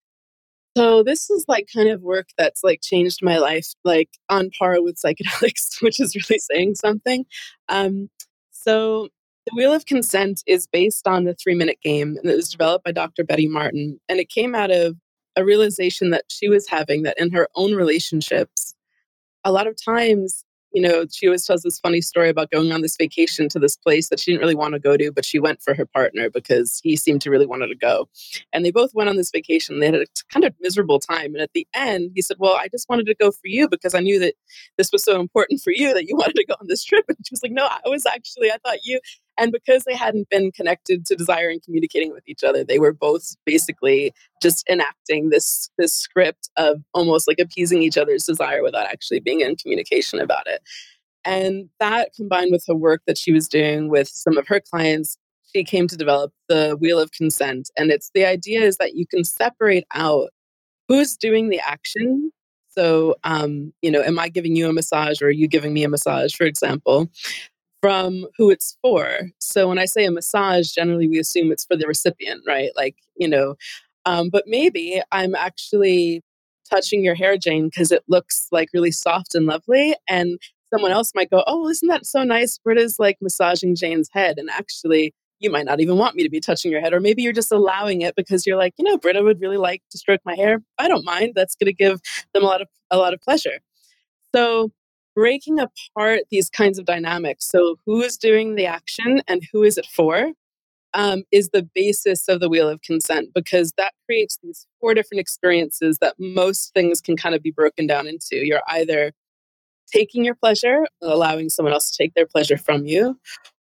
So this is like kind of work that's like changed my life, like on par with psychedelics, which is really saying something. Um, so the Wheel of Consent is based on the three minute game, and it was developed by Doctor Betty Martin. And it came out of a realization that she was having that in her own relationships, a lot of times, you know, she always tells this funny story about going on this vacation to this place that she didn't really want to go to, but she went for her partner because he seemed to really want her to go. And they both went on this vacation. They had a kind of miserable time. And at the end, he said, well, I just wanted to go for you because I knew that this was so important for you that you wanted to go on this trip. And she was like, no, I was actually, I thought you. And because they hadn't been connected to desire and communicating with each other, they were both basically just enacting this this script of almost like appeasing each other's desire without actually being in communication about it. And that combined with her work that she was doing with some of her clients, she came to develop the Wheel of Consent. And it's the idea is that you can separate out who's doing the action. So, um, you know, am I giving you a massage or are you giving me a massage, for example, from who it's for? So when I say a massage, generally we assume it's for the recipient, right? Like, you know, um, but maybe I'm actually touching your hair, Jane, because it looks like really soft and lovely. And someone else might go, oh, isn't that so nice? Britta's like massaging Jane's head. And actually, you might not even want me to be touching your head. Or maybe you're just allowing it because you're like, you know, Britta would really like to stroke my hair. I don't mind. That's going to give them a lot of a lot of pleasure. So breaking apart these kinds of dynamics, so who is doing the action and who is it for, um, is the basis of the Wheel of Consent, because that creates these four different experiences that most things can kind of be broken down into. You're either taking your pleasure, allowing someone else to take their pleasure from you,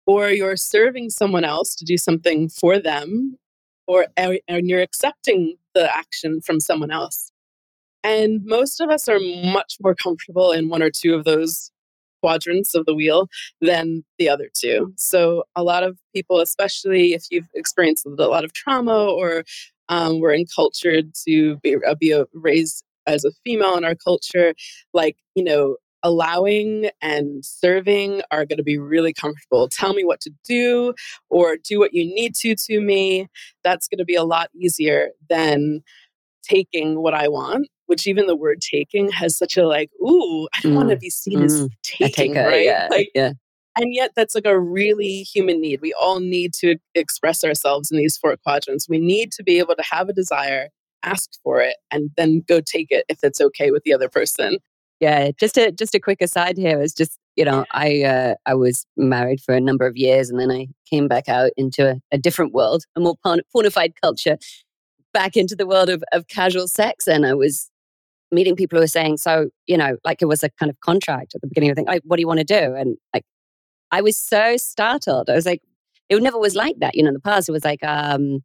or you're serving someone else to do something for them, or and you're accepting the action from someone else. And most of us are much more comfortable in one or two of those quadrants of the wheel than the other two. So a lot of people, especially if you've experienced a lot of trauma, or um, were encultured to be, uh, be a, raised as a female in our culture, like, you know, allowing and serving are going to be really comfortable. Tell me what to do, or do what you need to to me. That's going to be a lot easier than taking what I want, which even the word taking has such a like, ooh, I don't mm, want to be seen mm, as taking, taker, right? Yeah, like, yeah. And yet that's like a really human need. We all need to express ourselves in these four quadrants. We need to be able to have a desire, ask for it, and then go take it if it's okay with the other person. Yeah, just a just a quick aside here is just, you know, I uh, I was married for a number of years, and then I came back out into a, a different world, a more porn- pornified culture, back into the world of, of casual sex. And I was meeting people who were saying, so, you know, like it was a kind of contract at the beginning of the thing, like, what do you want to do? And like, I was so startled. I was like, it never was like that. You know, in the past, it was like, um,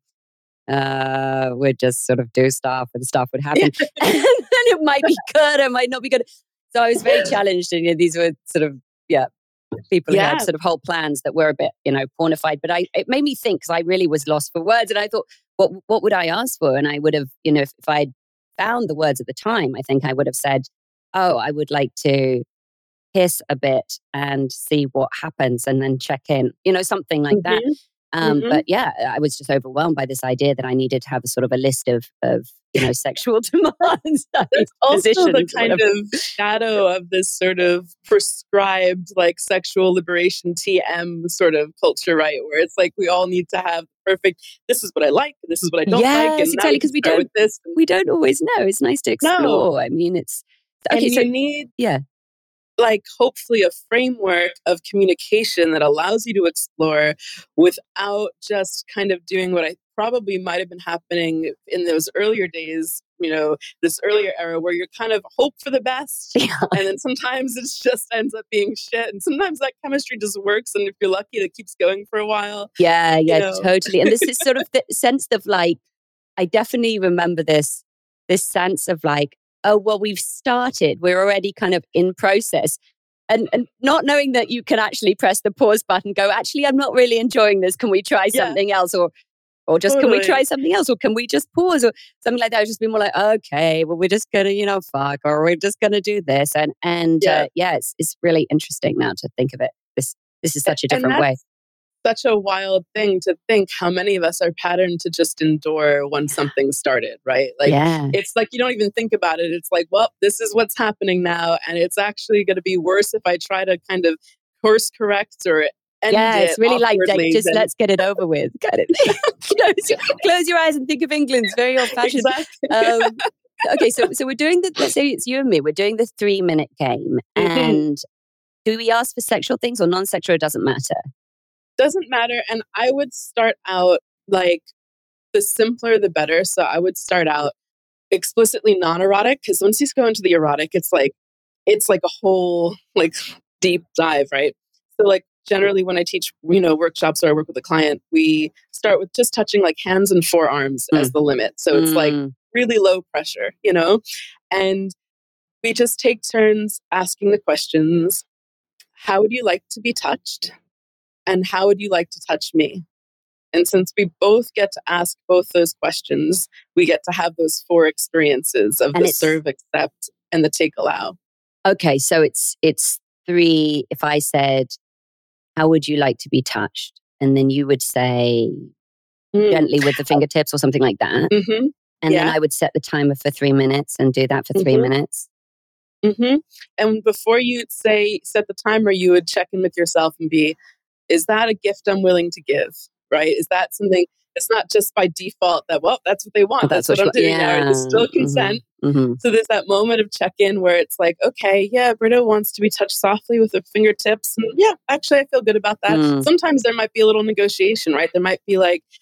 uh, we'd just sort of do stuff and stuff would happen. And it might be good, it might not be good. So I was very challenged. And you know, these were sort of, yeah, people yeah. who had sort of whole plans that were a bit, you know, pornified. But I, it made me think, because I really was lost for words. And I thought, what what would I ask for? And I would have, you know, if, if I'd found the words at the time, I think I would have said, oh, I would like to hiss a bit and see what happens and then check in, you know, something like mm-hmm. that. Um, mm-hmm. But yeah, I was just overwhelmed by this idea that I needed to have a sort of a list of, of you know, sexual demands. It's also the kind of shadow of this sort of prescribed like sexual liberation T M sort of culture, right? Where it's like we all need to have perfect, this is what I like, this is what I don't yes, like. And exactly, because we don't, this. we don't always know. It's nice to explore. No. I mean, it's, okay, and so you need, yeah. like hopefully a framework of communication that allows you to explore without just kind of doing what I probably might have been happening in those earlier days, you know, this earlier era where you're kind of hope for the best. Yeah. And then sometimes it just ends up being shit. And sometimes that chemistry just works. And if you're lucky, it keeps going for a while. Yeah, yeah, you know? Totally. And this is sort of the sense of like, I definitely remember this, this sense of like, oh, well, we've started. We're already kind of in process. And and not knowing that you can actually press the pause button, go, actually, I'm not really enjoying this. Can we try something yeah. else? Or or just, totally. Can we try something else? Or can we just pause? Or something like that. I've just been more like, okay, well, we're just going to, you know, fuck, or we're just going to do this. And, and yeah, uh, yeah it's, it's really interesting now to think of it. This, this is such a different way. Such a wild thing to think how many of us are patterned to just endure when something started, right? Like, yeah. It's like you don't even think about it. It's like, well, this is what's happening now. And it's actually going to be worse if I try to kind of course correct or end yeah, it. It's really like, just than... let's get it over with. Kind of close, your, close your eyes and think of England. It's very old fashioned. Exactly. Um, okay, so so we're doing the, let's say it's you and me, we're doing the three minute game. Mm-hmm. And do we ask for sexual things or non-sexual? It doesn't matter. Doesn't matter. And I would start out like the simpler, the better. So I would start out explicitly non-erotic, because once you go into the erotic, it's like, it's like a whole like deep dive, right? So like generally when I teach, you know, workshops or I work with a client, we start with just touching like hands and forearms mm. as the limit. So it's mm. like really low pressure, you know, and we just take turns asking the questions. How would you like to be touched? And how would you like to touch me? And since we both get to ask both those questions, we get to have those four experiences of and the serve, accept, and the take, allow. Okay, so it's it's three. If I said, how would you like to be touched? And then you would say, mm. gently with the fingertips or something like that. Mm-hmm. And yeah. then I would set the timer for three minutes and do that for mm-hmm. three minutes. Mm-hmm. And before you say set the timer, you would check in with yourself and be, is that a gift I'm willing to give, right? Is that something, it's not just by default that, well, that's what they want. Oh, that's, that's what, what I'm doing yeah. now. There's still consent. Mm-hmm. Mm-hmm. So there's that moment of check-in where it's like, okay, yeah, Britta wants to be touched softly with her fingertips. And yeah, actually, I feel good about that. Mm. Sometimes there might be a little negotiation, right? There might be like,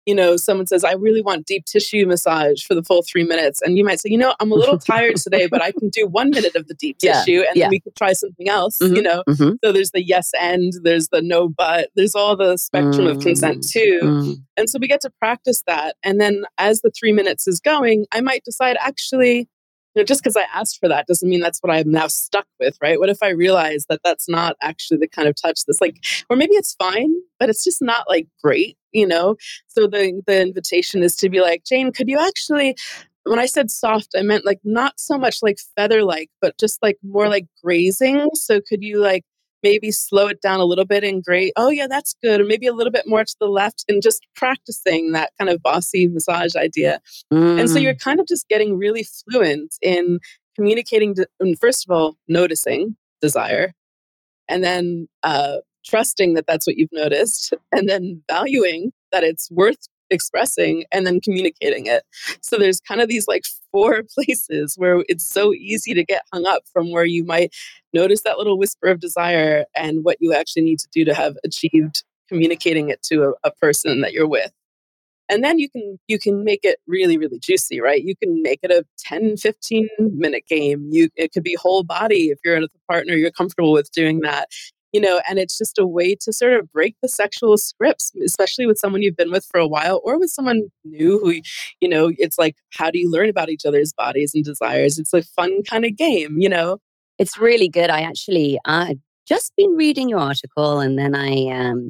you know, someone says, I really want deep tissue massage for the full three minutes. And you might say, you know, I'm a little tired today, but I can do one minute of the deep Yeah, tissue and yeah. then we could try something else, Mhm, you know? mhm. So there's the yes and, there's the no but, there's all the spectrum of consent Mm, too. mm. And so we get to practice that. And then as the three minutes is going, I might decide, actually, you know, just because I asked for that doesn't mean that's what I'm now stuck with, right? What if I realize that that's not actually the kind of touch that's like, or maybe it's fine, but it's just not like great, you know? So the the invitation is to be like, Jane, could you actually, when I said soft, I meant like not so much like feather like, but just like more like grazing. So could you like maybe slow it down a little bit and graze? Oh yeah, that's good. Or maybe a little bit more to the left, and just practicing that kind of bossy massage idea. And so you're Mm. kind of just getting really fluent in communicating, to, and first of all, noticing desire, and then uh, trusting that that's what you've noticed, and then valuing that it's worth expressing, and then communicating it. So there's kind of these like four places where it's so easy to get hung up from where you might notice that little whisper of desire and what you actually need to do to have achieved communicating it to a, a person that you're with. And then you can you can make it really really juicy, right? You can make it a ten fifteen minute game. You It could be whole body if you're with a partner you're comfortable with doing that. You know, and it's just a way to sort of break the sexual scripts, especially with someone you've been with for a while or with someone new who, you know, it's like, how do you learn about each other's bodies and desires? It's a fun kind of game, you know? It's really good. I actually, I just been reading your article, and then I um,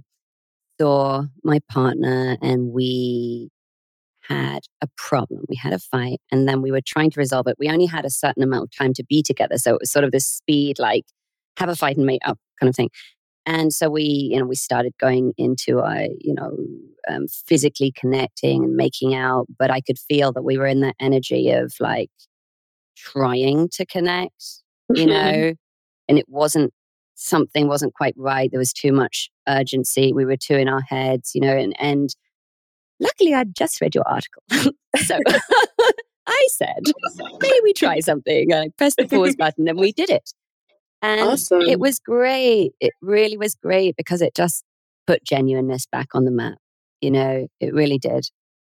saw my partner, and we had a problem. We had a fight, and then we were trying to resolve it. We only had a certain amount of time to be together. So it was sort of this speed, like have a fight and make up kind of thing. And so we, you know, we started going into, uh, you know, um, physically connecting and making out, but I could feel that we were in that energy of like trying to connect, you know, and it wasn't, something wasn't quite right. There was too much urgency. We were too in our heads, you know, and, and luckily I'd just read your article. So I said, maybe we try something. I pressed the pause button and we did it. And it Awesome. was great. It really was great because it just put genuineness back on the map. You know, it really did.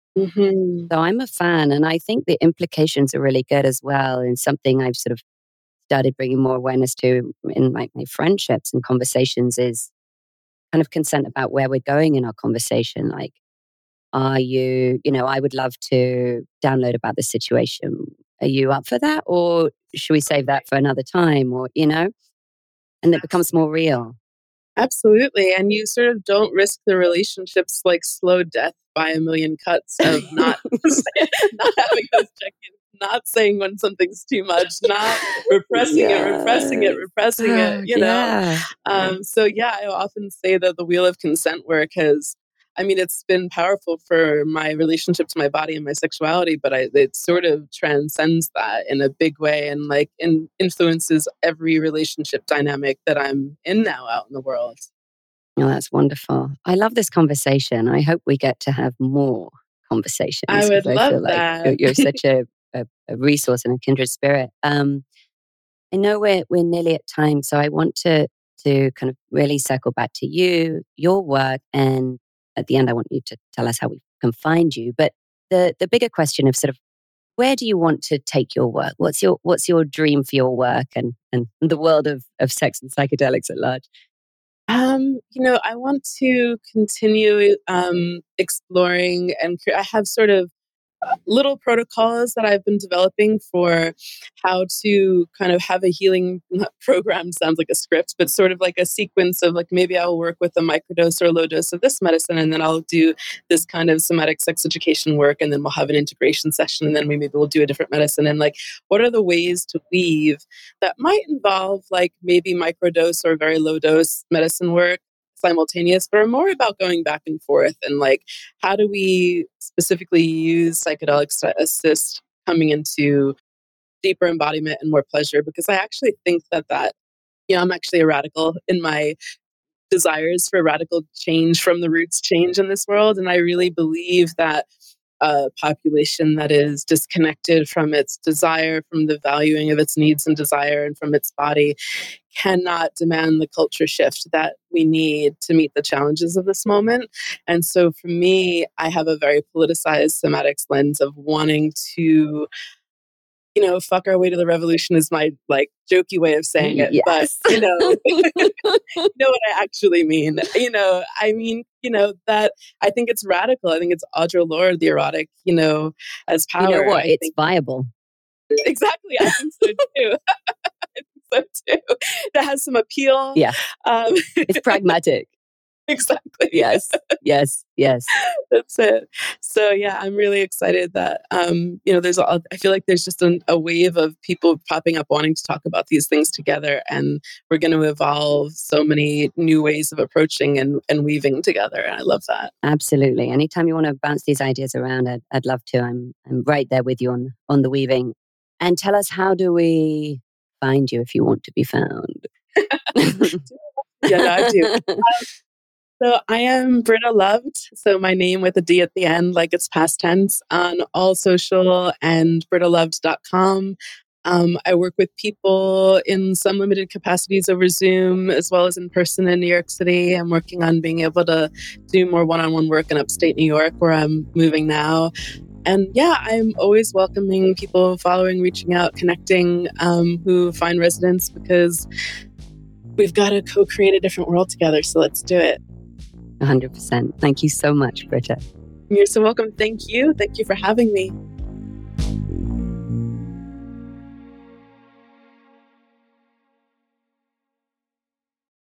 Hmm. So I'm a fan, and I think the implications are really good as well. And something I've sort of started bringing more awareness to in my, my friendships and conversations is kind of consent about where we're going in our conversation. Like, are you, you know, I would love to download about the situation. Are you up for that? Or should we save that for another time? Or, you know, and it becomes more real. Absolutely. And you sort of don't risk the relationships like slow death by a million cuts of not not having those check-ins, not saying when something's too much, not repressing it, repressing it, Yes. repressing it, Oh, you know? yeah. Um, so yeah, I often say that the wheel of consent work has, I mean, it's been powerful for my relationship to my body and my sexuality, but I, it sort of transcends that in a big way, and like in, influences every relationship dynamic that I'm in now out in the world. Oh, that's wonderful. I love this conversation. I hope we get to have more I conversations would because I love feel like you're, that. you're such a, a, a resource and a kindred spirit. Um, I know we're we're nearly at time, so I want to to kind of really circle back to you, your work, and at the end, I want you to tell us how we can find you. But the the bigger question of sort of where do you want to take your work? What's your what's your dream for your work and and the world of of sex and psychedelics at large? Um, you know, I want to continue um, exploring, and cre- I have sort of little protocols that I've been developing for how to kind of have a healing program. Sounds like a script, but sort of like a sequence of like, maybe I'll work with a microdose or a low dose of this medicine, and then I'll do this kind of somatic sex education work, and then we'll have an integration session, and then maybe we'll do a different medicine. And like, what are the ways to weave that might involve like maybe microdose or very low dose medicine work simultaneous, but are more about going back and forth, and like, how do we specifically use psychedelics to assist coming into deeper embodiment and more pleasure? Because I actually think that that, you know, I'm actually a radical in my desires for radical change from the roots change in this world. And I really believe that a population that is disconnected from its desire, from the valuing of its needs and desire, and from its body, cannot demand the culture shift that we need to meet the challenges of this moment. And so for me, I have a very politicized somatics lens of wanting to, you know, fuck our way to the revolution is my like jokey way of saying it. Yes. But, you know, you know what I actually mean. You know, I mean, you know, that I think it's radical. I think it's Audre Lorde, the erotic, you know, as power. You know what? I It's think, viable. exactly. I think so too. I think so too. That has some appeal. Yeah. Um, It's pragmatic. exactly. Yes. Yes. Yes. That's it. So yeah, I'm really excited that um, you know, there's a, I feel like there's just an, a wave of people popping up wanting to talk about these things together, and we're going to evolve so many new ways of approaching and, and weaving together. And I love that. Absolutely. Anytime you want to bounce these ideas around, I'd, I'd love to. I'm I'm right there with you on on the weaving. And tell us, how do we find you if you want to be found? Yeah, no, I do. Um, So I am Britta Loved. So my name with a D at the end, like it's past tense, on all social and britta loved dot com. Um, I work with people in some limited capacities over Zoom as well as in person in New York City. I'm working on being able to do more one-on-one work in upstate New York, where I'm moving now. And yeah, I'm always welcoming people following, reaching out, connecting, um, who find resonance, because we've got to co-create a different world together. So let's do it. one hundred percent. Thank you so much, Britta. You're so welcome. Thank you. Thank you for having me.